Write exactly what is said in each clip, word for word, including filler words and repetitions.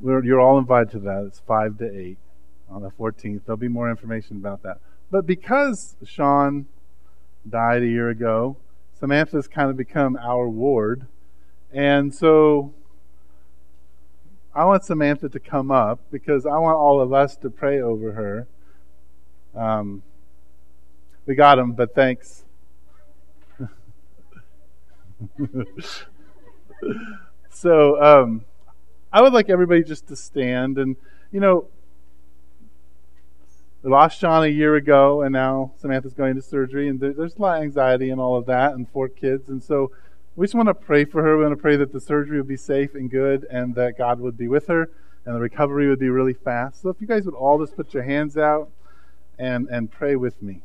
we're, you're all invited to that. It's five to eight on the fourteenth. There'll be more information about that. But because Sean died a year ago, Samantha's kind of become our ward. And so I want Samantha to come up because I want all of us to pray over her. Um, we got him, but thanks. So um, I would like everybody just to stand. And, you know, we lost Sean a year ago, and now Samantha's going to surgery, and there, there's a lot of anxiety and all of that, and four kids. And so we just want to pray for her. We want to pray that the surgery would be safe and good, and that God would be with her, and the recovery would be really fast. So if you guys would all just put your hands out and, and pray with me.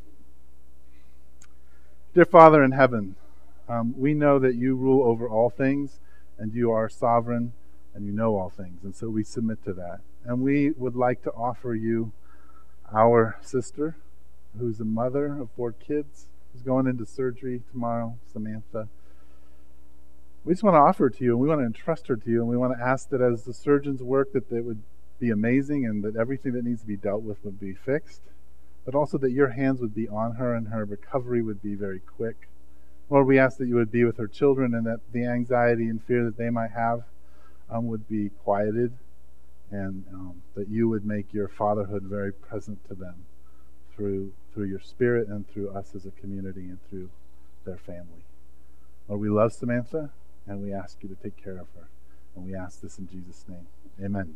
Dear Father in heaven, um, we know that you rule over all things, and you are sovereign, and you know all things. And so we submit to that. And we would like to offer you our sister, who's a mother of four kids, who's going into surgery tomorrow, Samantha. We just want to offer her to you, and we want to entrust her to you, and we want to ask that as the surgeons work, that it would be amazing, and that everything that needs to be dealt with would be fixed, but also that your hands would be on her, and her recovery would be very quick. Lord, we ask that you would be with her children, and that the anxiety and fear that they might have um, would be quieted, and um, that you would make your fatherhood very present to them through through your spirit and through us as a community and through their family. Lord, we love Samantha, and we ask you to take care of her. And we ask this in Jesus' name. Amen.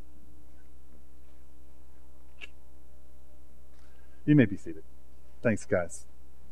You may be seated. Thanks, guys.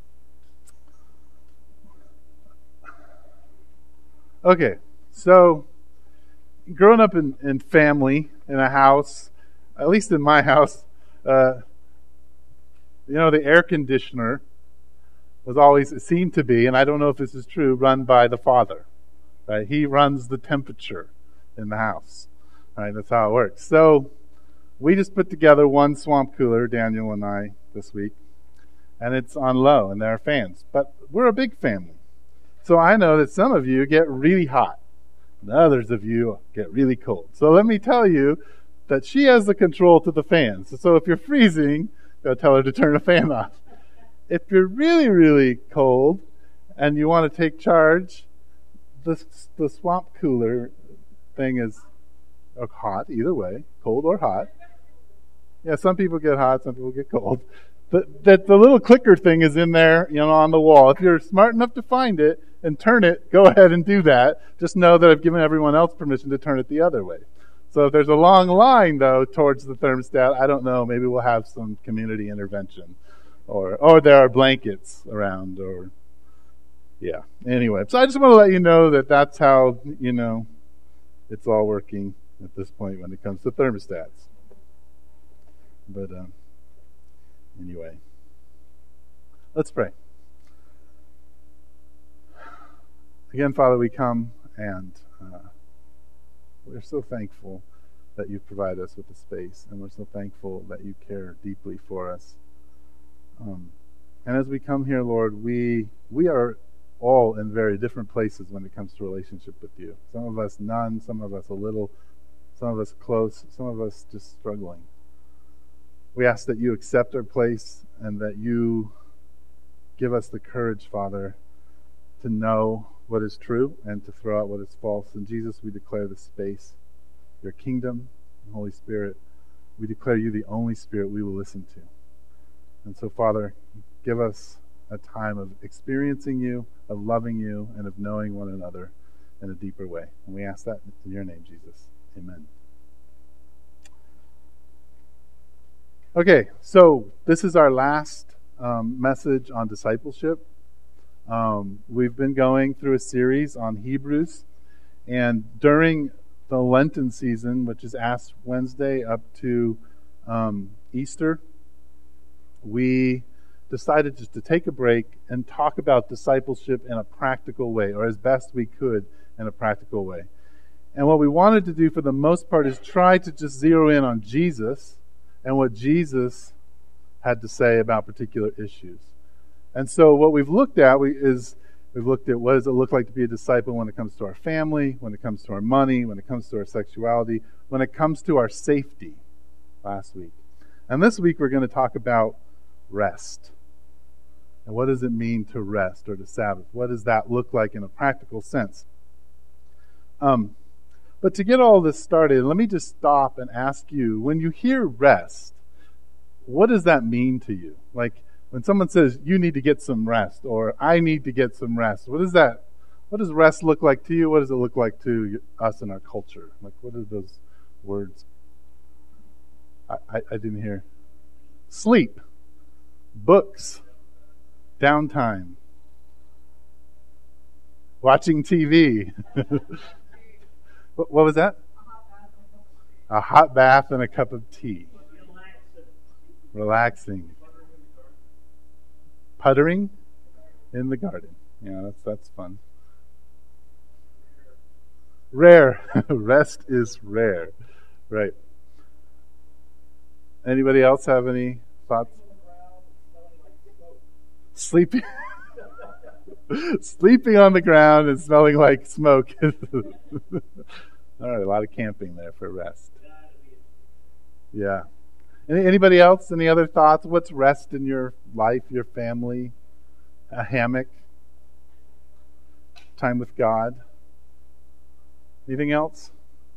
Okay, so growing up in, in family, in a house, at least in my house, uh, you know, the air conditioner was always, it seemed to be, and I don't know if this is true, run by the father. Right? He runs the temperature in the house. Right? That's how it works. So we just put together one swamp cooler, Daniel and I, this week, and it's on low, and there are fans. But we're a big family. So I know that some of you get really hot, and others of you get really cold. So let me tell you that she has the control to the fans. So if you're freezing, go tell her to turn the fan off. If you're really, really cold and you want to take charge, the, the swamp cooler thing is hot, either way, cold or hot. Yeah, some people get hot, some people get cold. But that the little clicker thing is in there, you know, on the wall. If you're smart enough to find it and turn it, go ahead and do that. Just know that I've given everyone else permission to turn it the other way. So if there's a long line, though, towards the thermostat, I don't know, maybe we'll have some community intervention. Or or there are blankets around, or, yeah. Anyway, so I just want to let you know that that's how, you know, it's all working at this point when it comes to thermostats. But, um, anyway, let's pray. Again, Father, we come and uh, we're so thankful that you've provided us with the space, and we're so thankful that you care deeply for us. Um, and as we come here, Lord, we we are all in very different places when it comes to relationship with you. Some of us none, some of us a little, some of us close, some of us just struggling. We ask that you accept our place and that you give us the courage, Father, to know what is true and to throw out what is false. In Jesus, we declare the space, your kingdom, and Holy Spirit. We declare you the only Spirit we will listen to. And so, Father, give us a time of experiencing you, of loving you, and of knowing one another in a deeper way. And we ask that in your name, Jesus. Amen. Okay, so this is our last um, message on discipleship. Um, we've been going through a series on Hebrews, and during the Lenten season, which is Ash Wednesday up to um, Easter, we decided just to take a break and talk about discipleship in a practical way, or as best we could in a practical way. And what we wanted to do for the most part is try to just zero in on Jesus and what Jesus had to say about particular issues. And so what we've looked at we, is We've looked at what does it look like to be a disciple when it comes to our family, when it comes to our money, when it comes to our sexuality, when it comes to our safety last week. And this week we're going to talk about rest. And what does it mean to rest or to Sabbath? What does that look like in a practical sense? Um, but to get all this started, let me just stop and ask you, when you hear rest, what does that mean to you? Like, when someone says, you need to get some rest, or I need to get some rest, what is that? What does rest look like to you? What does it look like to us in our culture? Like, what are those words? I, I, I didn't hear. Sleep. Books. Downtime. Watching T V. what, what was that? A hot bath and a cup of tea. Relaxing. Puttering in the garden. Yeah, that's that's fun. Rare. Rest is rare. Right. Anybody else have any thoughts? Sleeping Sleeping on the ground and smelling like smoke. All right, a lot of camping there for rest. Yeah. Any, anybody else? Any other thoughts? What's rest in your life, your family? A hammock? Time with God? Anything else?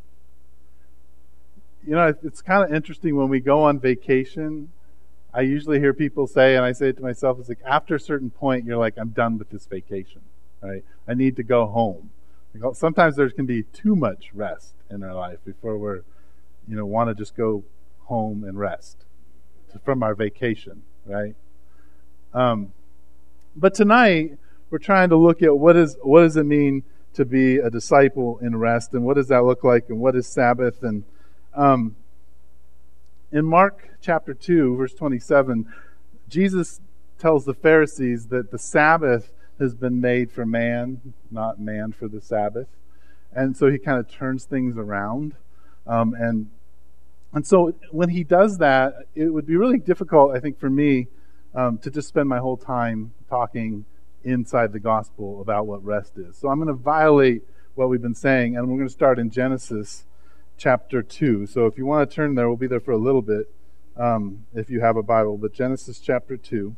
You know, it's kind of interesting when we go on vacation. I usually hear people say, and I say it to myself, it's like after a certain point, you're like, I'm done with this vacation. Right? I need to go home. Sometimes there can be too much rest in our life before we're, you know, want to just go home and rest from our vacation, right? Um, but tonight we're trying to look at what is what does it mean to be a disciple in rest, and what does that look like, and what is Sabbath? And um, in Mark chapter two, verse twenty-seven, Jesus tells the Pharisees that the Sabbath has been made for man, not man for the Sabbath, and so he kind of turns things around, um, and And so when he does that, it would be really difficult, I think, for me um, to just spend my whole time talking inside the gospel about what rest is. So I'm going to violate what we've been saying, and we're going to start in Genesis chapter two. So if you want to turn there, we'll be there for a little bit um, if you have a Bible. But Genesis chapter two.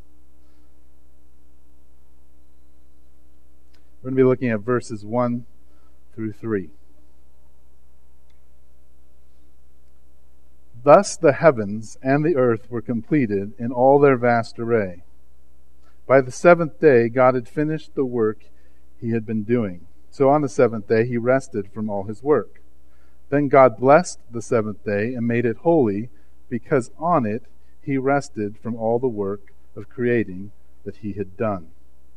We're going to be looking at verses one through three. Thus the heavens and the earth were completed in all their vast array. By the seventh day God had finished the work he had been doing. So on the seventh day he rested from all his work. Then God blessed the seventh day and made it holy, because on it he rested from all the work of creating that he had done.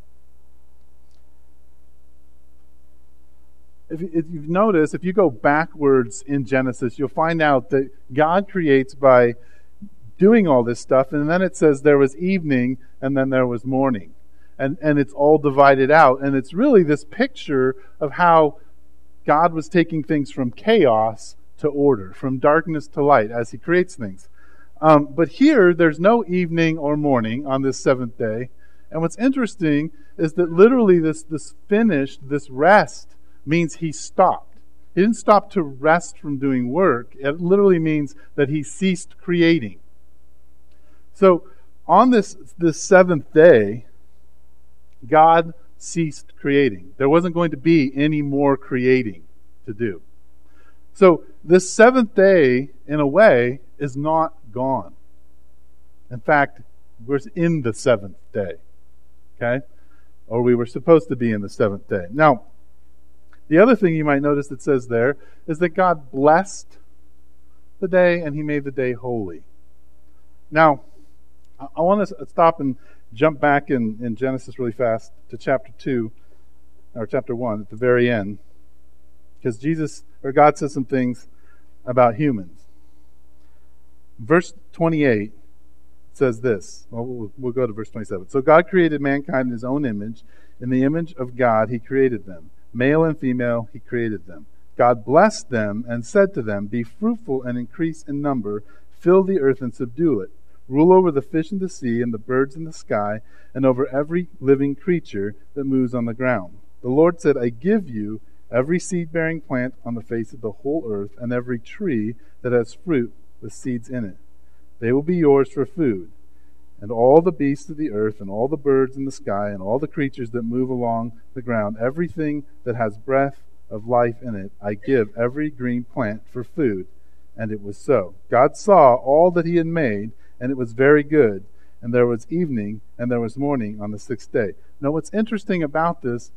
If you've noticed, if you go backwards in Genesis, you'll find out that God creates by doing all this stuff, and then it says there was evening, and then there was morning. And, and it's all divided out. And it's really this picture of how God was taking things from chaos to order, from darkness to light, as he creates things. Um, but here, there's no evening or morning on this seventh day. And what's interesting is that literally this, this finished, this rest, means he stopped. He didn't stop to rest from doing work. It literally means that he ceased creating. So on this, this seventh day, God ceased creating. There wasn't going to be any more creating to do. So this seventh day, in a way, is not gone. In fact, we're in the seventh day. Okay? Or we were supposed to be in the seventh day. Now, the other thing you might notice it says there is that God blessed the day and he made the day holy. Now, I want to stop and jump back in, in Genesis really fast to chapter two, or chapter one at the very end, because Jesus, or God says some things about humans. Verse twenty-eight says this. Well, we'll, we'll go to verse twenty-seven. So God created mankind in his own image. In the image of God he created them. Male and female, he created them. God blessed them and said to them, be fruitful and increase in number, fill the earth and subdue it. rule over the fish in the sea and the birds in the sky, and over every living creature that moves on the ground. The Lord said, I give you every seed-bearing plant on the face of the whole earth, and every tree that has fruit with seeds in it. They will be yours for food. And all the beasts of the earth, and all the birds in the sky, and all the creatures that move along the ground, everything that has breath of life in it, I give every green plant for food. And it was so. God saw all that he had made, and it was very good. And there was evening, and there was morning on the sixth day. Now what's interesting about this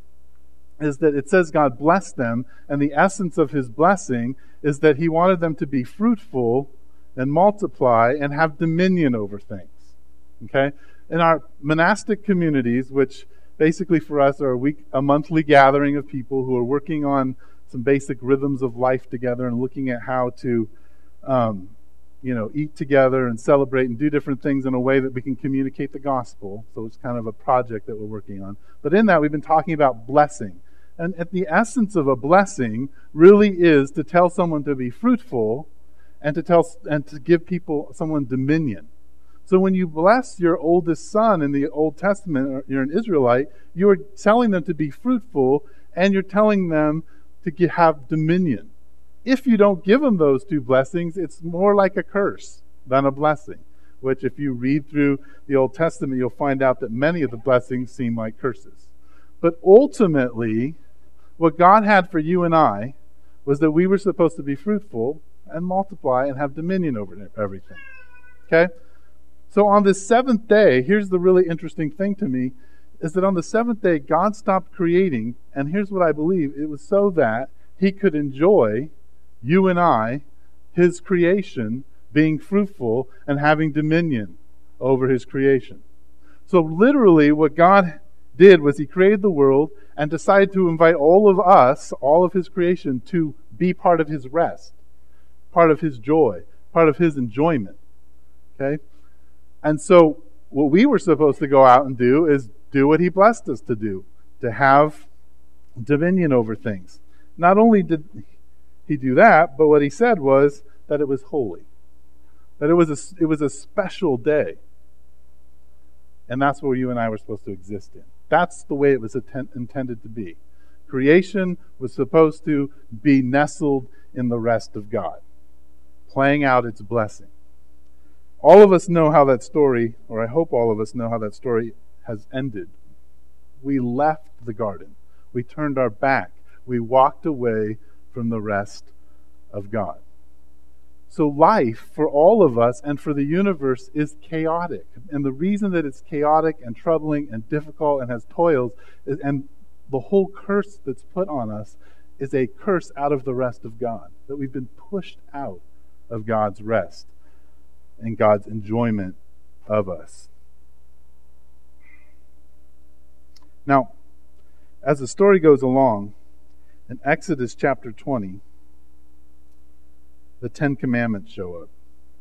is that it says God blessed them, and the essence of his blessing is that he wanted them to be fruitful and multiply and have dominion over things. Okay? In our monastic communities, which basically for us are a week, a monthly gathering of people who are working on some basic rhythms of life together and looking at how to, um, you know, eat together and celebrate and do different things in a way that we can communicate the gospel. So it's kind of a project that we're working on. But in that, we've been talking about blessing. And at the essence of a blessing really is to tell someone to be fruitful and to tell and to give people someone dominion. So when you bless your oldest son in the Old Testament, or you're an Israelite, you're telling them to be fruitful and you're telling them to get, have dominion. If you don't give them those two blessings, it's more like a curse than a blessing, which if you read through the Old Testament, you'll find out that many of the blessings seem like curses. But ultimately, what God had for you and I was that we were supposed to be fruitful and multiply and have dominion over everything. Okay? So on the seventh day, here's the really interesting thing to me, is that on the seventh day, God stopped creating, and here's what I believe. It was so that he could enjoy, you and I, his creation, being fruitful and having dominion over his creation. So literally what God did was he created the world and decided to invite all of us, all of his creation, to be part of his rest, part of his joy, part of his enjoyment. Okay? And so what we were supposed to go out and do is do what he blessed us to do, to have dominion over things. Not only did he do that, but what he said was that it was holy. That it was a, it was a special day. And that's where you and I were supposed to exist in. That's the way it was atten- intended to be. Creation was supposed to be nestled in the rest of God, playing out its blessing. All of us know how that story, or I hope all of us know how that story has ended. We left the garden. We turned our back. We walked away from the rest of God. So life for all of us and for the universe is chaotic. And the reason that it's chaotic and troubling and difficult and has toils, is, and the whole curse that's put on us is a curse out of the rest of God. That we've been pushed out of God's rest and God's enjoyment of us. Now, as the story goes along, in Exodus chapter twenty, the Ten Commandments show up.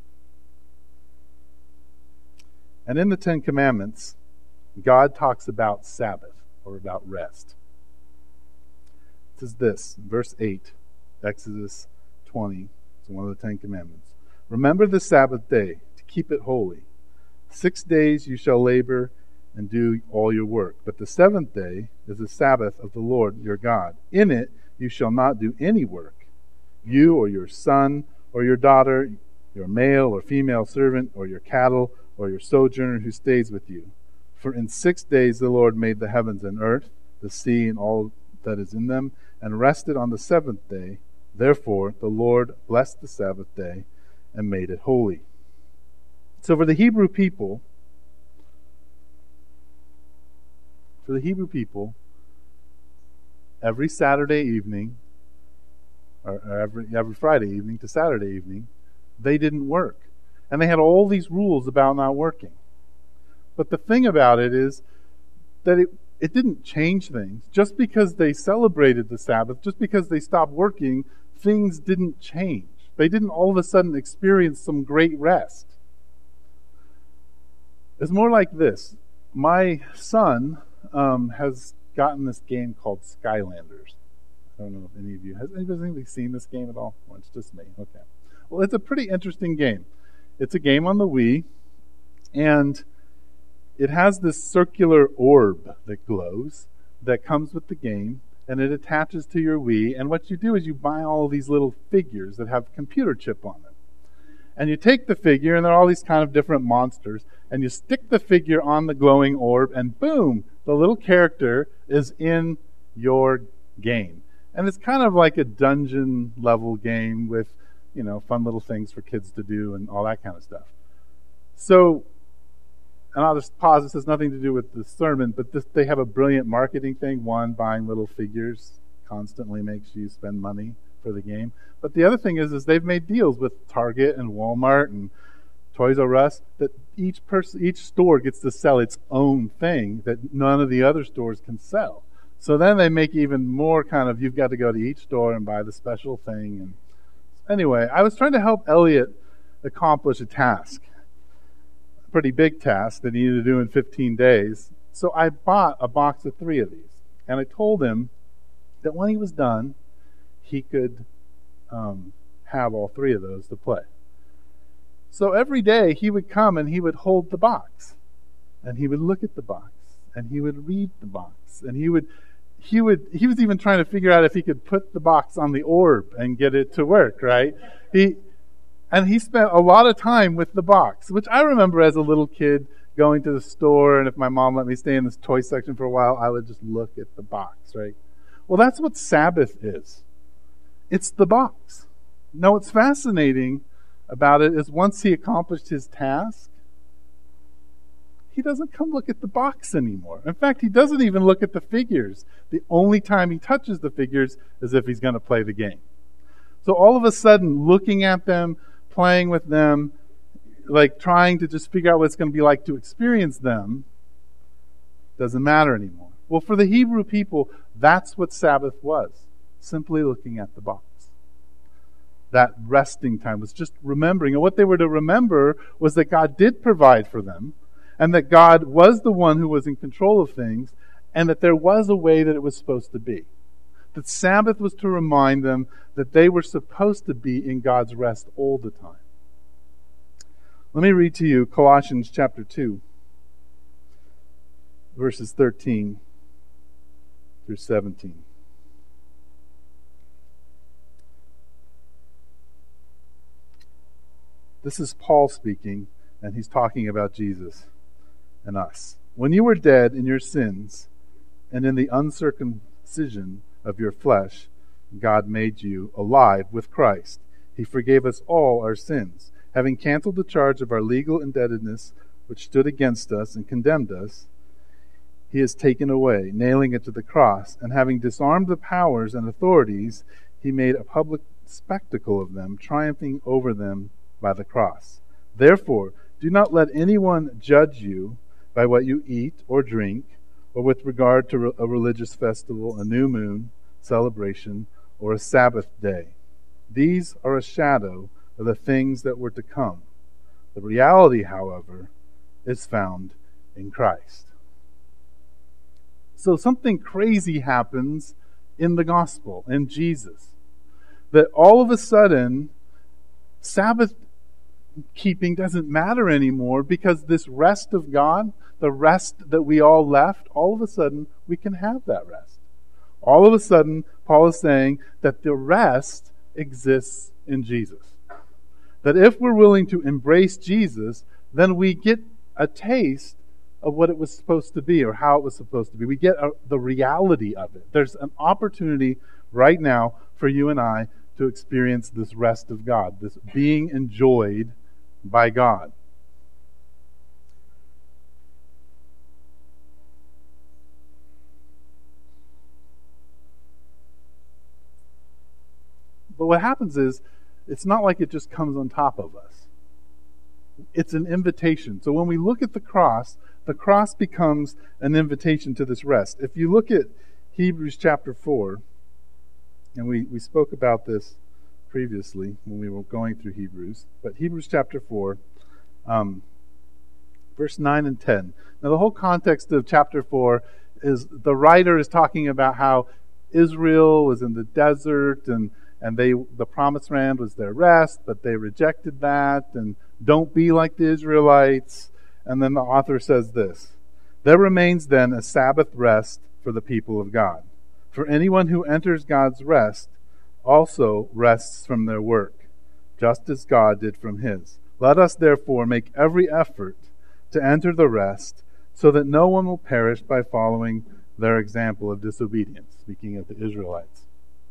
And in the Ten Commandments, God talks about Sabbath, or about rest. It says this, verse eight, Exodus twenty, it's one of the Ten Commandments. Remember the Sabbath day, to keep it holy. Six days you shall labor and do all your work. But the seventh day is the Sabbath of the Lord your God. In it you shall not do any work, you or your son or your daughter, your male or female servant, or your cattle, or your sojourner who stays with you. For in six days the Lord made the heavens and earth, the sea and all that is in them, and rested on the seventh day. Therefore the Lord blessed the Sabbath day and made it holy. So for the Hebrew people, for the Hebrew people, every Saturday evening, or every, every Friday evening to Saturday evening, they didn't work. And they had all these rules about not working. But the thing about it is that it, it didn't change things. Just because they celebrated the Sabbath, just because they stopped working, things didn't change. They didn't all of a sudden experience some great rest. It's more like this. My son um, has gotten this game called Skylanders. I don't know if any of you, has anybody seen this game at all? Well, it's just me. Okay. Well, it's a pretty interesting game. It's a game on the Wii, And it has this circular orb that glows that comes with the game, and it attaches to your Wii. And what you do is you buy all these little figures that have a computer chip on them. And you take the figure, and there are all these kind of different monsters, and you stick the figure on the glowing orb, and boom, the little character is in your game. And it's kind of like a dungeon level game with, you know, fun little things for kids to do and all that kind of stuff. So, and I'll just pause. This has nothing to do with the sermon, but this, they have a brilliant marketing thing. One, buying little figures constantly makes you spend money for the game. But the other thing is, is they've made deals with Target and Walmart and Toys R Us that each person, each store gets to sell its own thing that none of the other stores can sell. So then they make even more kind of, you've got to go to each store and buy the special thing. And anyway, I was trying to help Elliot accomplish a task. Pretty big task that he needed to do in fifteen days. So I bought a box of three of these. And I told him that when he was done, he could um, have all three of those to play. So every day he would come and he would hold the box. And he would look at the box. And he would read the box. And he would, he would, he was even trying to figure out if he could put the box on the orb and get it to work, right? He... And he spent a lot of time with the box, which I remember as a little kid going to the store, and if my mom let me stay in this toy section for a while, I would just look at the box, right? Well, that's what Sabbath is. It's the box. Now, what's fascinating about it is once he accomplished his task, he doesn't come look at the box anymore. In fact, he doesn't even look at the figures. The only time he touches the figures is if he's going to play the game. So all of a sudden, looking at them, playing with them, like trying to just figure out what it's going to be like to experience them, doesn't matter anymore. Well, for the Hebrew people, that's what Sabbath was. Simply looking at the box. That resting time was just remembering. And what they were to remember was that God did provide for them, and that God was the one who was in control of things, and that there was a way that it was supposed to be. That Sabbath was to remind them that they were supposed to be in God's rest all the time. Let me read to you Colossians chapter two, verses thirteen through seventeen. This is Paul speaking, and he's talking about Jesus and us. When you were dead in your sins and in the uncircumcision of your flesh, God made you alive with Christ. He forgave us all our sins, having canceled the charge of our legal indebtedness which stood against us and condemned us. He has taken away, nailing it to the cross, and having disarmed the powers and authorities, he made a public spectacle of them, triumphing over them by the cross. Therefore, do not let anyone judge you by what you eat or drink, or with regard to a religious festival, a new moon, celebration, or a Sabbath day. These are a shadow of the things that were to come. The reality, however, is found in Christ. So something crazy happens in the gospel, in Jesus. That all of a sudden, Sabbath keeping doesn't matter anymore because this rest of God, the rest that we all left, all of a sudden we can have that rest. All of a sudden, Paul is saying that the rest exists in Jesus. That if we're willing to embrace Jesus, then we get a taste of what it was supposed to be or how it was supposed to be. We get a, the reality of it. There's an opportunity right now for you and I to experience this rest of God, this being enjoyed by God. But what happens is, it's not like it just comes on top of us. It's an invitation. So when we look at the cross, the cross becomes an invitation to this rest. If you look at Hebrews chapter four, and we, we spoke about this previously when we were going through Hebrews, but Hebrews chapter four, um, verse nine and ten. Now the whole context of chapter four is the writer is talking about how Israel was in the desert and And they, the promised land was their rest, but they rejected that. And don't be like the Israelites. And then the author says this: "There remains then a Sabbath rest for the people of God. For anyone who enters God's rest also rests from their work, just as God did from his. Let us therefore make every effort to enter the rest, so that no one will perish by following their example of disobedience." Speaking of the Israelites.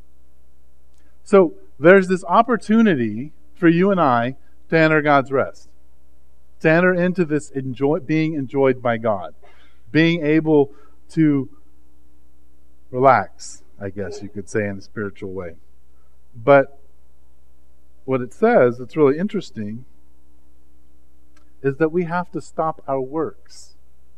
So there's this opportunity for you and I to enter God's rest, to enter into this enjoy, being enjoyed by God, being able to relax, I guess you could say, in a spiritual way. But what it says, it's really interesting, is that we have to stop our works.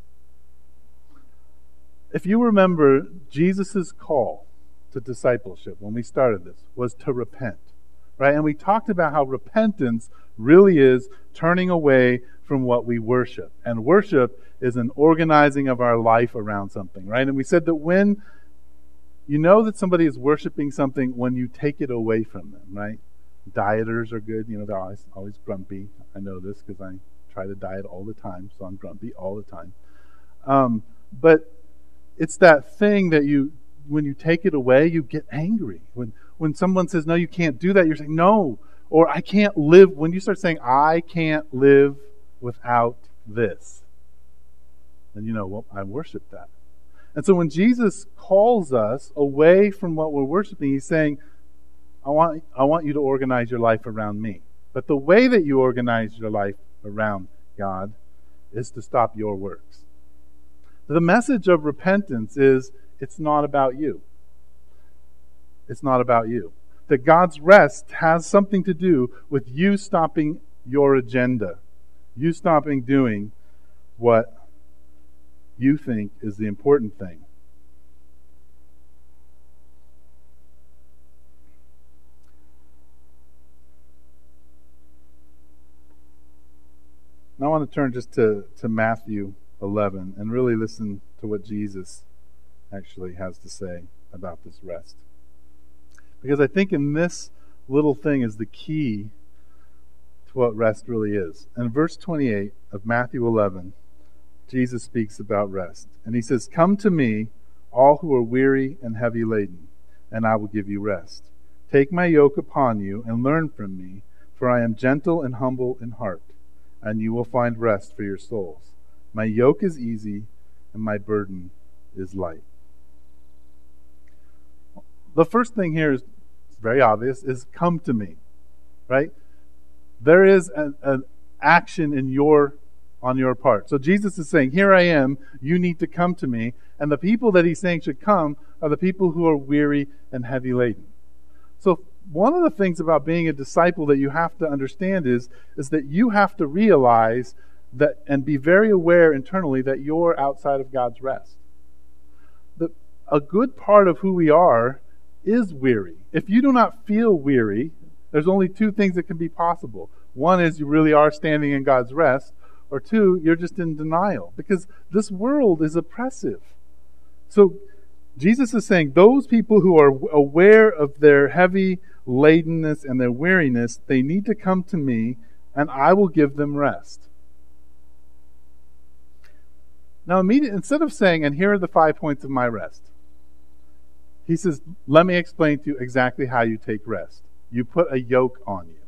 If you remember, Jesus' call to discipleship when we started this was to repent, right? And we talked about how repentance really is turning away from what we worship. And worship is an organizing of our life around something, right? And we said that when you know that somebody is worshiping something, when you take it away from them, right? Dieters are good. You know, they're always, always grumpy. I know this because I try to diet all the time, so I'm grumpy all the time. Um, but it's that thing that you, when you take it away, you get angry. When when someone says, no, you can't do that, you're saying, no, or I can't live. When you start saying, I can't live without this, then you know, well, I worship that. And so when Jesus calls us away from what we're worshiping, he's saying, I want, I want you to organize your life around me. But the way that you organize your life around God is to stop your works. The message of repentance is it's not about you. It's not about you. That God's rest has something to do with you stopping your agenda. You stopping doing what you think is the important thing. Now I want to turn just to, to Matthew eleven and really listen to what Jesus actually has to say about this rest. Because I think in this little thing is the key to what rest really is. In verse twenty-eight of Matthew eleven, Jesus speaks about rest. And he says, "Come to me, all who are weary and heavy laden, and I will give you rest. Take my yoke upon you and learn from me, for I am gentle and humble in heart, and you will find rest for your souls. My yoke is easy and my burden is light." The first thing here is very obvious, is come to me, right? There is an, an action in your on your part. So Jesus is saying, here I am, you need to come to me. And the people that he's saying should come are the people who are weary and heavy laden. So one of the things about being a disciple that you have to understand is, is that you have to realize that and be very aware internally that you're outside of God's rest. The, a good part of who we are is weary. If you do not feel weary, there's only two things that can be possible. One is you really are standing in God's rest, or two, you're just in denial, because this world is oppressive. So Jesus is saying those people who are aware of their heavy ladenness and their weariness, they need to come to me and I will give them rest. Now, immediately, instead of saying, and here are the five points of my rest, he says, let me explain to you exactly how you take rest. You put a yoke on you.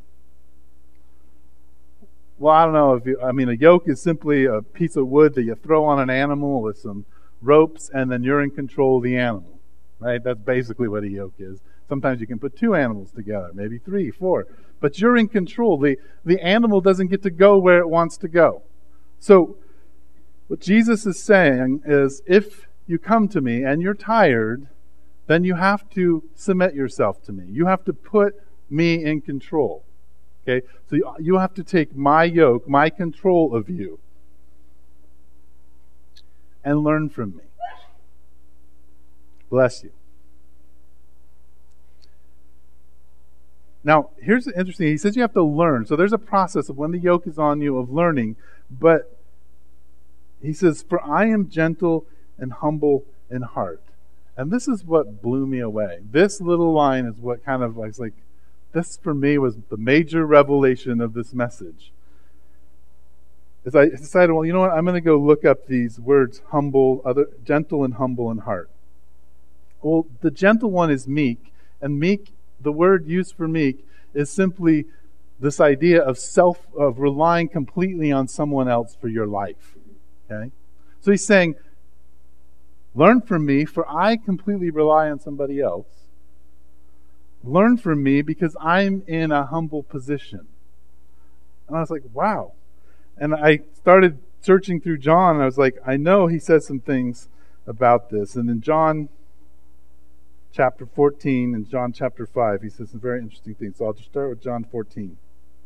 Well, I don't know if you, I mean, a yoke is simply a piece of wood that you throw on an animal with some ropes, and then you're in control of the animal, right? That's basically what a yoke is. Sometimes you can put two animals together, maybe three, four, but you're in control. The, the animal doesn't get to go where it wants to go. So, what Jesus is saying is, if you come to me and you're tired, then you have to submit yourself to me. You have to put me in control. Okay? So you, you have to take my yoke, my control of you, and learn from me. Bless you. Now, here's interesting. He says you have to learn. So there's a process of when the yoke is on you of learning, but he says, for I am gentle and humble in heart. And this is what blew me away. This little line is what kind of like, like this for me was the major revelation of this message. is I decided, well, you know what? I'm going to go look up these words, humble, other, gentle and humble in heart. Well, the gentle one is meek, and meek, the word used for meek, is simply this idea of self, of relying completely on someone else for your life. Okay? So he's saying, learn from me, for I completely rely on somebody else. Learn from me because I'm in a humble position. And I was like, wow. And I started searching through John, and I was like, I know he says some things about this. And in John chapter fourteen and John chapter five, he says some very interesting things. So I'll just start with John fourteen.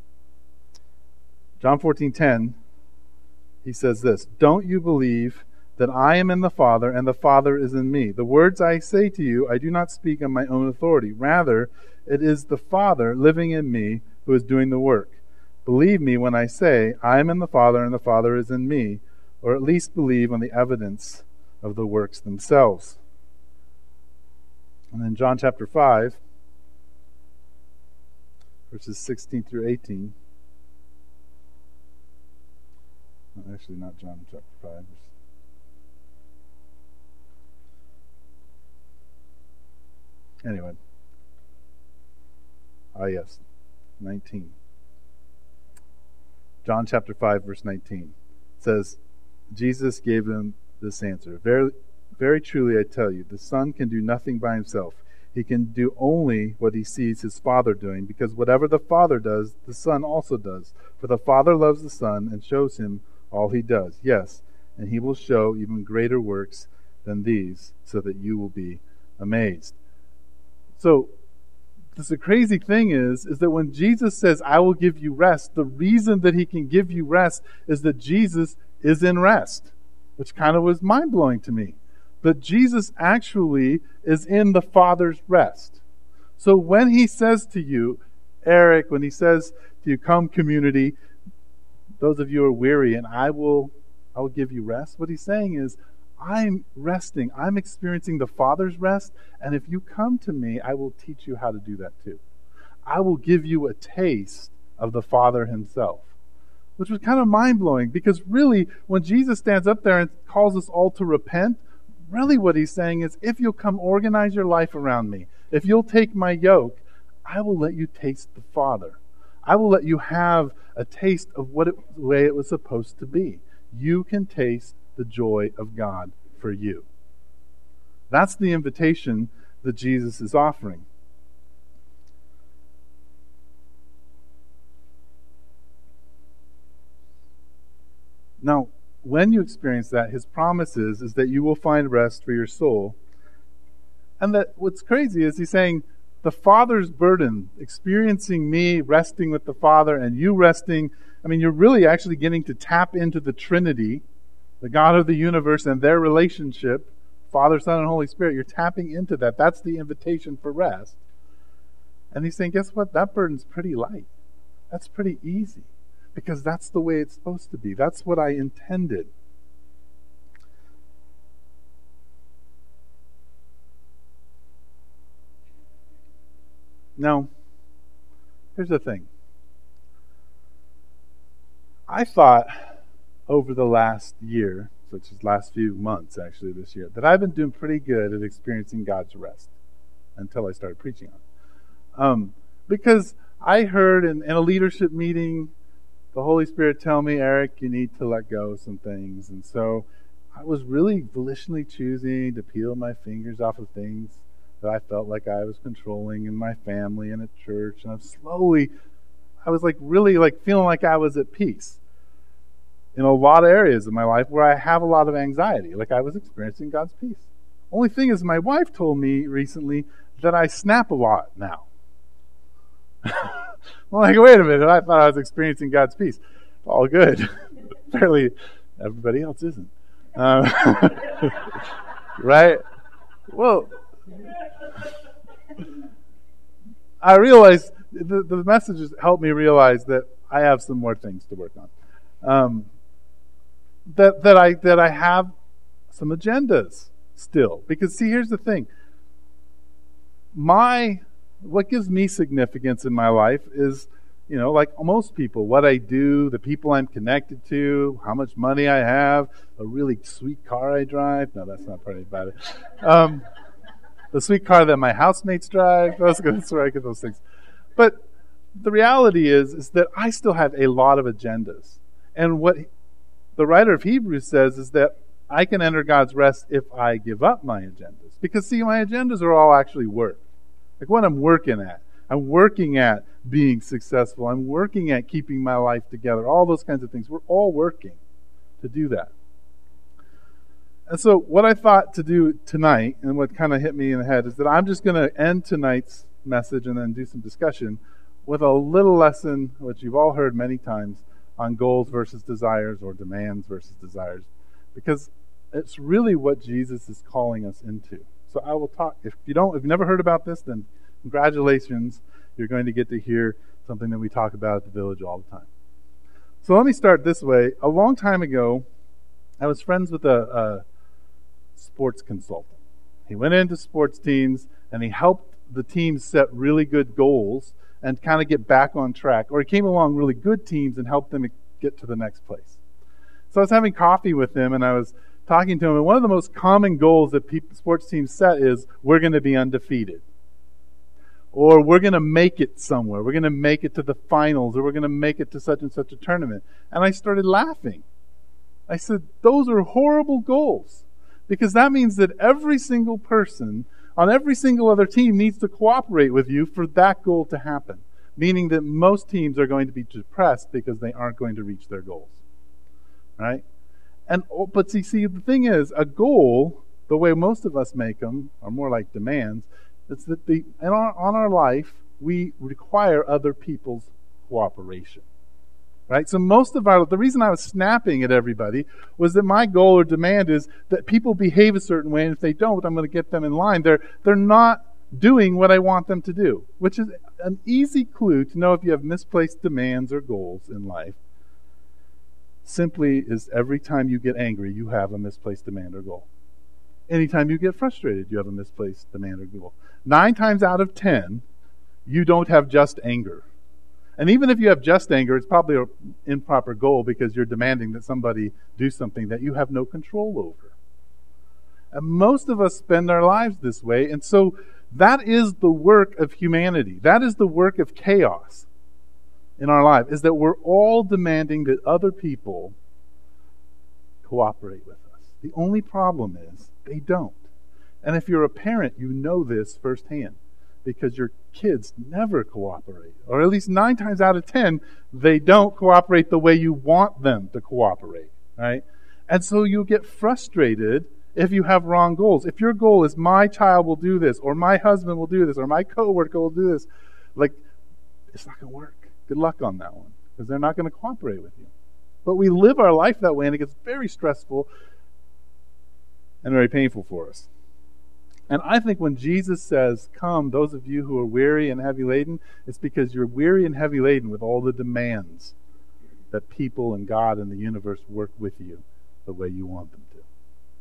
John fourteen ten, he says this, "Don't you believe that I am in the Father, and the Father is in me? The words I say to you, I do not speak on my own authority. Rather, it is the Father living in me who is doing the work. Believe me when I say, I am in the Father, and the Father is in me, or at least believe on the evidence of the works themselves." And then John chapter five, verses sixteen through eighteen. No, actually, not John chapter five. Anyway. Ah, yes. nineteen. John chapter five, verse nineteen. Says, Jesus gave them this answer. Very, very truly I tell you, the Son can do nothing by himself. He can do only what he sees his Father doing, because whatever the Father does, the Son also does. For the Father loves the Son and shows him all he does. Yes, and he will show even greater works than these, so that you will be amazed. So, this, the crazy thing is, is that when Jesus says, I will give you rest, the reason that he can give you rest is that Jesus is in rest, which kind of was mind-blowing to me. But Jesus actually is in the Father's rest. So when he says to you, Eric, when he says to you, come community, those of you who are weary, and I will, I will give you rest, what he's saying is, I'm resting. I'm experiencing the Father's rest, and if you come to me, I will teach you how to do that too. I will give you a taste of the Father himself, which was kind of mind-blowing, because really, when Jesus stands up there and calls us all to repent, really what he's saying is, if you'll come organize your life around me, if you'll take my yoke, I will let you taste the Father. I will let you have a taste of what it, the way it was supposed to be. You can taste the joy of God for you. That's the invitation that Jesus is offering. Now, when you experience that, his promise is, is that you will find rest for your soul. And that what's crazy is he's saying, the Father's burden, experiencing me resting with the Father and you resting, I mean, you're really actually getting to tap into the Trinity, the God of the universe, and their relationship, Father, Son, and Holy Spirit. You're tapping into that. That's the invitation for rest. And he's saying, guess what? That burden's pretty light. That's pretty easy. Because that's the way it's supposed to be. That's what I intended. Now, here's the thing. I thought over the last year, such as last few months actually this year, that I've been doing pretty good at experiencing God's rest until I started preaching on it. Um, because I heard in, in a leadership meeting, the Holy Spirit tell me, Eric, you need to let go of some things. And so I was really volitionally choosing to peel my fingers off of things that I felt like I was controlling in my family and at church. And I'm slowly, I was like really like feeling like I was at peace in a lot of areas of my life where I have a lot of anxiety. Like I was experiencing God's peace. Only thing is, my wife told me recently that I snap a lot now. I'm like, wait a minute, I thought I was experiencing God's peace. All good. Apparently, everybody else isn't. Um, right? Well, I realized, the, the messages helped me realize that I have some more things to work on. Um, that that I that I have some agendas still. Because see, here's the thing. My What gives me significance in my life is you know, like most people, what I do, the people I'm connected to, how much money I have, a really sweet car I drive. No, that's not part about it. Um, the sweet car that my housemates drive. That's, that's where I get those things. But the reality is, is that I still have a lot of agendas. And what the writer of Hebrews says is that I can enter God's rest if I give up my agendas. Because, see, my agendas are all actually work. Like what I'm working at. I'm working at being successful. I'm working at keeping my life together. All those kinds of things. We're all working to do that. And so what I thought to do tonight, and what kind of hit me in the head, is that I'm just going to end tonight's message and then do some discussion with a little lesson, which you've all heard many times, on goals versus desires or demands versus desires. Because it's really what Jesus is calling us into. So I will talk. If you don't, if you've never heard about this, then congratulations. You're going to get to hear something that we talk about at the Village all the time. So let me start this way. A long time ago, I was friends with a, a sports consultant. He went into sports teams and he helped the teams set really good goals and kind of get back on track. Or he came along really good teams and helped them get to the next place. So I was having coffee with him and I was talking to him, and one of the most common goals that people, sports teams set is, we're going to be undefeated. Or we're going to make it somewhere. We're going to make it to the finals, or we're going to make it to such and such a tournament. And I started laughing. I said, those are horrible goals. Because that means that every single person on every single other team needs to cooperate with you for that goal to happen. Meaning that most teams are going to be depressed because they aren't going to reach their goals. Right? And but see, see, the thing is, a goal, the way most of us make them, are more like demands. It's that the in our on our life we require other people's cooperation, right? So most of our the reason I was snapping at everybody was that my goal or demand is that people behave a certain way, and if they don't, I'm going to get them in line. They're they're not doing what I want them to do, which is an easy clue to know if you have misplaced demands or goals in life. Simply is every time you get angry, you have a misplaced demand or goal. Anytime you get frustrated, you have a misplaced demand or goal. Nine times out of ten, you don't have just anger. And even if you have just anger, it's probably an improper goal because you're demanding that somebody do something that you have no control over. And most of us spend our lives this way, and so that is the work of humanity. That is the work of chaos in our life, is that we're all demanding that other people cooperate with us. The only problem is they don't. And if you're a parent, you know this firsthand because your kids never cooperate. Or at least nine times out of ten, they don't cooperate the way you want them to cooperate. Right? And so you get frustrated if you have wrong goals. If your goal is, my child will do this, or my husband will do this, or my coworker will do this, like, it's not going to work. Good luck on that one, because they're not going to cooperate with you. But we live our life that way, and it gets very stressful and very painful for us. And I think when Jesus says, come, those of you who are weary and heavy laden, it's because you're weary and heavy laden with all the demands that people and God and the universe work with you the way you want them to.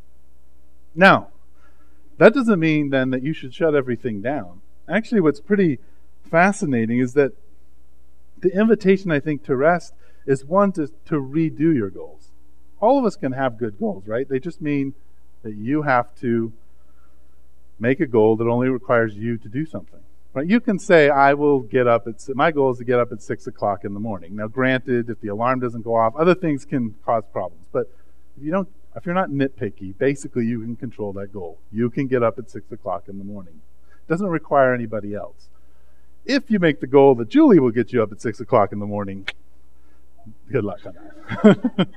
Now, that doesn't mean then that you should shut everything down. Actually, what's pretty fascinating is that the invitation, I think, to rest is one to, to redo your goals. All of us can have good goals, right? They just mean that you have to make a goal that only requires you to do something. Right? You can say, I will get up at, my goal is to get up at six o'clock in the morning. Now, granted, if the alarm doesn't go off, other things can cause problems. But if you don't, if you're not nitpicky, basically you can control that goal. You can get up at six o'clock in the morning. It doesn't require anybody else. If you make the goal that Julie will get you up at six o'clock in the morning, good luck on that.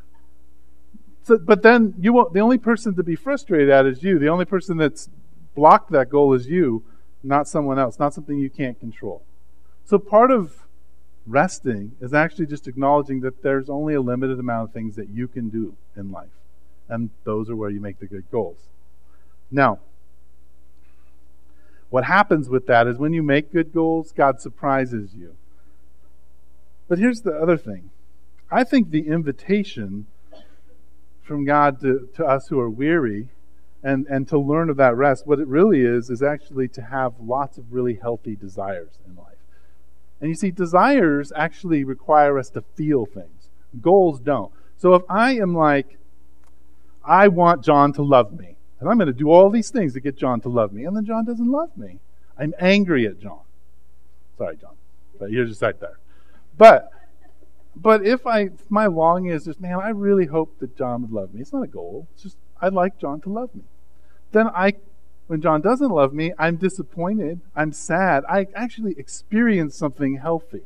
so, but then you won't, the only person to be frustrated at is you. The only person that's blocked that goal is you, not someone else, not something you can't control. So part of resting is actually just acknowledging that there's only a limited amount of things that you can do in life. And those are where you make the good goals. Now, what happens with that is when you make good goals, God surprises you. But here's the other thing. I think the invitation from God to, to us who are weary and, and to learn of that rest, what it really is, is actually to have lots of really healthy desires in life. And you see, desires actually require us to feel things. Goals don't. So if I am like, I want John to love me, and I'm going to do all these things to get John to love me, and then John doesn't love me, I'm angry at John. Sorry, John, but you're just right there. But but if I if my longing is just, man, I really hope that John would love me. It's not a goal. It's just I'd like John to love me. Then I, when John doesn't love me, I'm disappointed. I'm sad. I actually experience something healthy.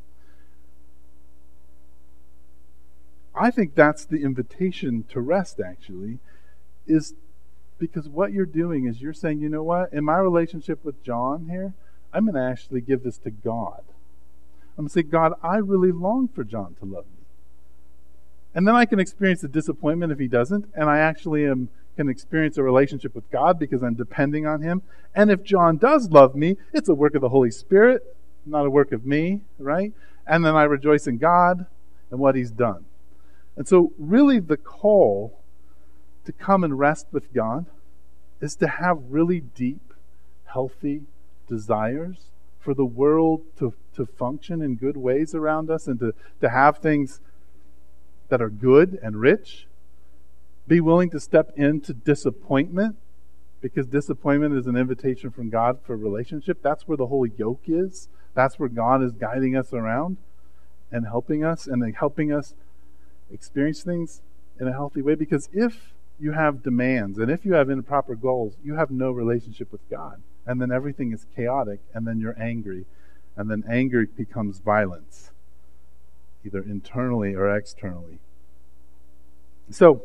I think that's the invitation to rest, actually, is because what you're doing is you're saying, you know what, in my relationship with John here, I'm going to actually give this to God. I'm going to say, God, I really long for John to love me. And then I can experience the disappointment if he doesn't, and I actually am can experience a relationship with God because I'm depending on him. And if John does love me, it's a work of the Holy Spirit, not a work of me, right? And then I rejoice in God and what he's done. And so really the call to come and rest with God is to have really deep, healthy desires for the world to, to function in good ways around us and to, to have things that are good and rich. Be willing to step into disappointment, because disappointment is an invitation from God for relationship. That's where the holy yoke is. That's where God is guiding us around and helping us and helping us experience things in a healthy way. Because if you have demands and if you have improper goals, you have no relationship with God. And then everything is chaotic, and then you're angry. And then anger becomes violence, either internally or externally. So,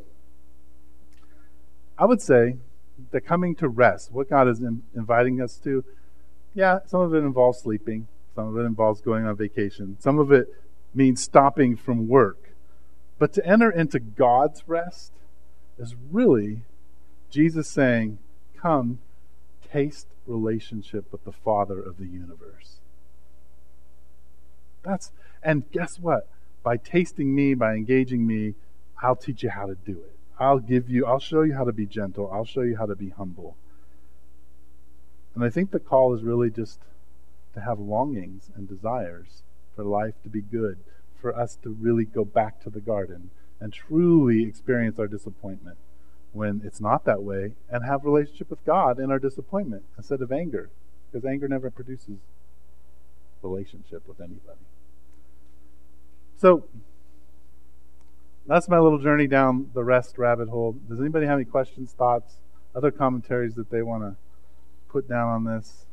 I would say that coming to rest, what God is in, inviting us to, yeah, some of it involves sleeping. Some of it involves going on vacation. Some of it means stopping from work. But to enter into God's rest is really Jesus saying, come, taste relationship with the Father of the universe. That's, and guess what? By tasting me, by engaging me, I'll teach you how to do it. I'll give you, I'll show you how to be gentle. I'll show you how to be humble. And I think the call is really just to have longings and desires for life to be good, for us to really go back to the garden and truly experience our disappointment when it's not that way, and have a relationship with God in our disappointment instead of anger, because anger never produces relationship with anybody. So, that's my little journey down the rest rabbit hole. Does anybody have any questions, thoughts, other commentaries that they want to put down on this?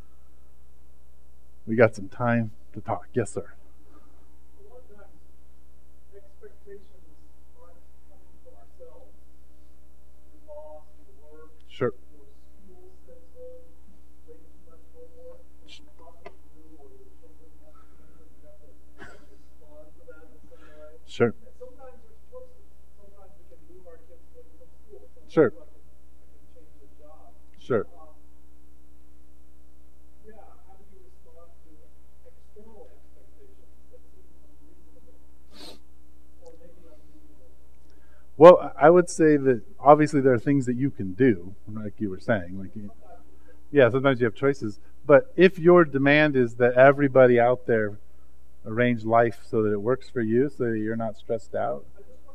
We got some time to talk. Yes, sir. A lot of times, expectations aren't coming from ourselves. Your boss, your work, Sure. your school sets in way too much homework, you possibly do, or your children have to do, and you have to respond to that in some way. Sure. And sometimes there's choices. Sometimes we can move our kids away from school. Sometimes Sure. I can, I can change the job. Sure. Um, yeah, how do you respond to external expectations that seem unreasonable? Or maybe unreasonable? Well, I would say that obviously there are things that you can do, like you were saying. Like, you, yeah, sometimes you have choices. But if your demand is that everybody out there arrange life so that it works for you, so that you're not stressed out.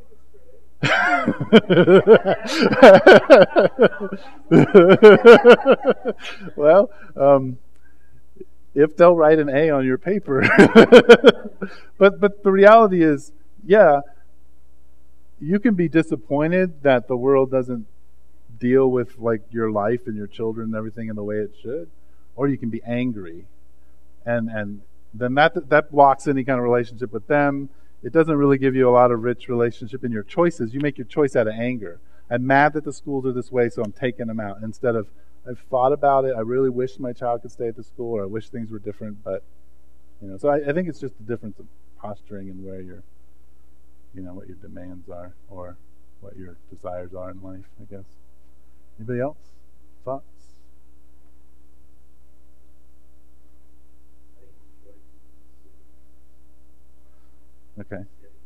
Well, um, if they'll write an A on your paper. but but the reality is, yeah, you can be disappointed that the world doesn't deal with like your life and your children and everything in the way it should, or you can be angry, and and then that that blocks any kind of relationship with them. It doesn't really give you a lot of rich relationship in your choices. You make your choice out of anger. I'm mad that the schools are this way, so I'm taking them out. Instead of, I've thought about it, I really wish my child could stay at the school, or I wish things were different, but, you know, so I, I think it's just the difference of posturing and where your, you know, what your demands are, or what your desires are in life, I guess. Anybody else? Thoughts? Okay.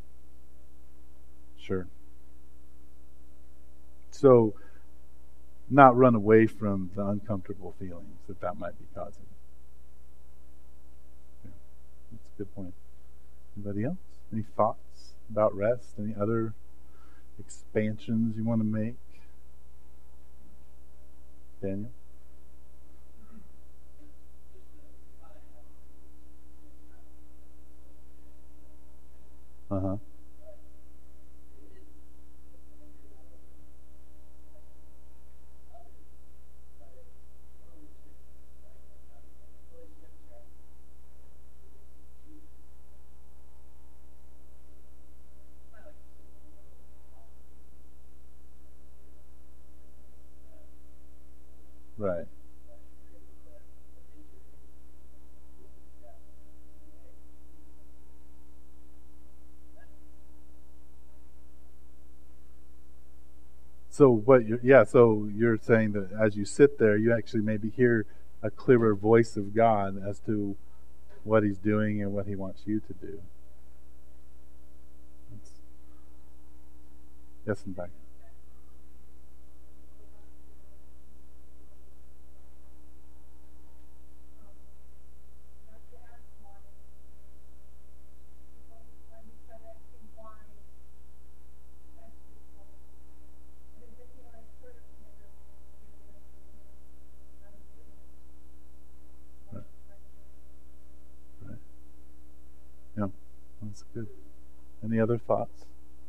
Sure. So, not run away from the uncomfortable feelings that that might be causing. Yeah. good point. Anybody else? Any thoughts about rest? Any other expansions you want to make? Daniel? Uh-huh. Right. So what you're, yeah, so you're saying that as you sit there, you actually maybe hear a clearer voice of God as to what He's doing and what He wants you to do. That's, yes, in fact. Yeah, that's good. Any other thoughts?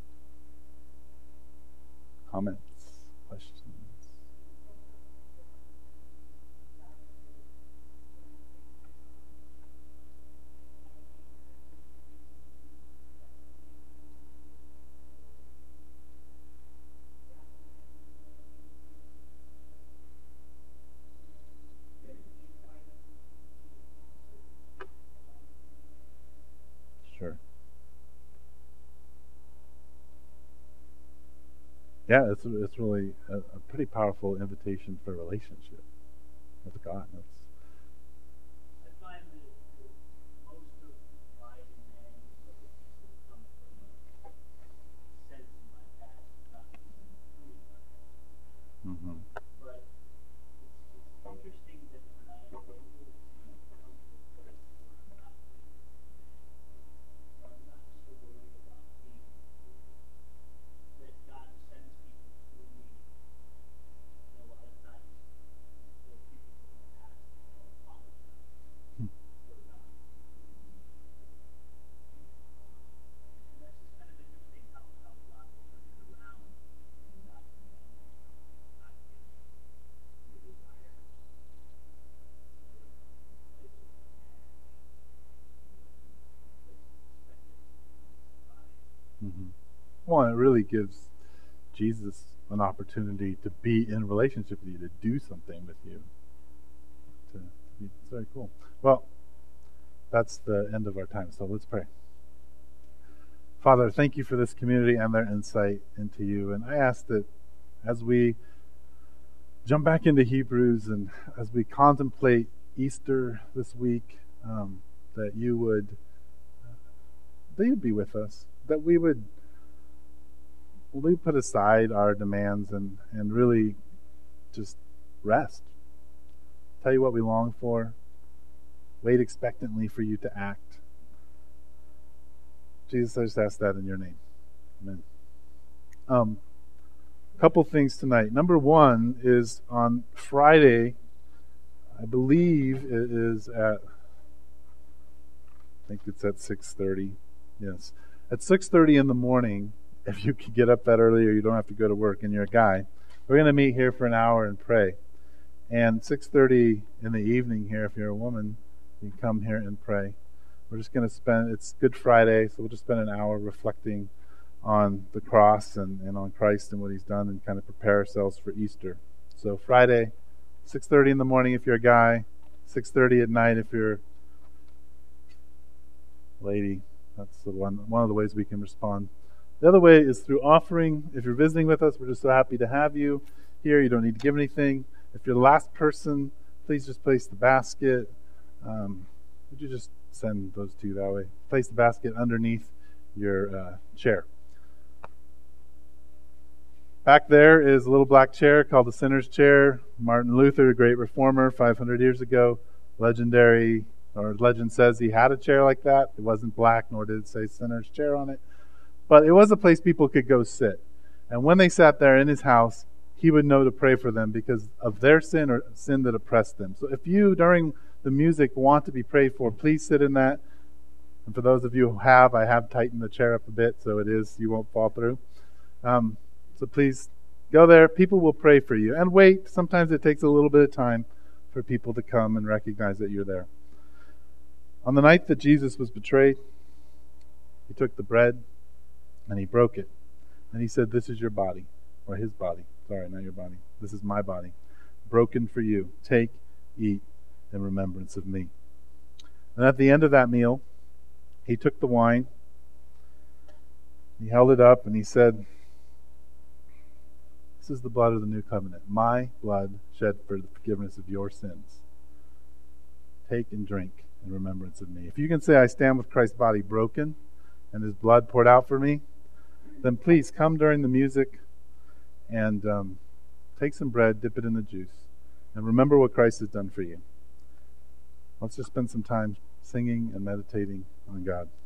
Comments? Questions? Sure. Yeah, it's it's really a, a pretty powerful invitation for a relationship with God. That's, I find that most of my demands come from a sense in my past, not truly my past. mm-hmm. But it's, it's interesting that when I am able to come to a place where I'm not, where I'm not so worried about being that God sends people through me. And a lot of times, there are people from the past that I'll apologize Hmm. for not. And that's just kind of interesting how, how God will turn it around and not command you, not give you your desires. Instead of place of command, place of expectancy. Mm-hmm. Well, it really gives Jesus an opportunity to be in relationship with you, to do something with you. To, to be, it's very cool. Well, that's the end of our time, so let's pray. Father, thank you for this community and their insight into you. And I ask that as we jump back into Hebrews and as we contemplate Easter this week, um, that you would that you'd be with us, that we would we put aside our demands and, and really just rest. Tell you what we long for. Wait expectantly for you to act. Jesus, I just ask that in your name. Amen. Um, a couple things tonight. Number one is on Friday, I believe it is at, I think it's at six thirty. Yes. At six thirty in the morning, if you can get up that early or you don't have to go to work and you're a guy, we're going to meet here for an hour and pray. And six thirty in the evening here, if you're a woman, you can come here and pray. We're just going to spend, it's Good Friday, so we'll just spend an hour reflecting on the cross and, and on Christ and what He's done and kind of prepare ourselves for Easter. So Friday, six thirty in the morning if you're a guy, six thirty at night if you're a lady. That's the one, one of the ways we can respond. The other way is through offering. If you're visiting with us, we're just so happy to have you here. You don't need to give anything. If you're the last person, please just place the basket. Um, would you just send those two that way? Place the basket underneath your uh, chair. Back there is a little black chair called the Sinner's Chair. Martin Luther, a great reformer, five hundred years ago, legendary or legend says he had a chair like that. It wasn't black, nor did it say sinner's chair on it. But it was a place people could go sit. And when they sat there in his house, he would know to pray for them because of their sin or sin that oppressed them. So if you, during the music, want to be prayed for, please sit in that. And for those of you who have, I have tightened the chair up a bit so it is, you won't fall through. Um, so please go there. People will pray for you. And wait. Sometimes it takes a little bit of time for people to come and recognize that you're there. On the night that Jesus was betrayed, he took the bread and he broke it. And he said, "This is your body," or his body. Sorry, not your body. "This is my body, broken for you. Take, eat in remembrance of me." And at the end of that meal, he took the wine, he held it up, and he said, "This is the blood of the new covenant, my blood shed for the forgiveness of your sins. Take and drink in remembrance of me." If you can say, "I stand with Christ's body broken and his blood poured out for me," then please come during the music and um, take some bread, dip it in the juice, and remember what Christ has done for you. Let's just spend some time singing and meditating on God.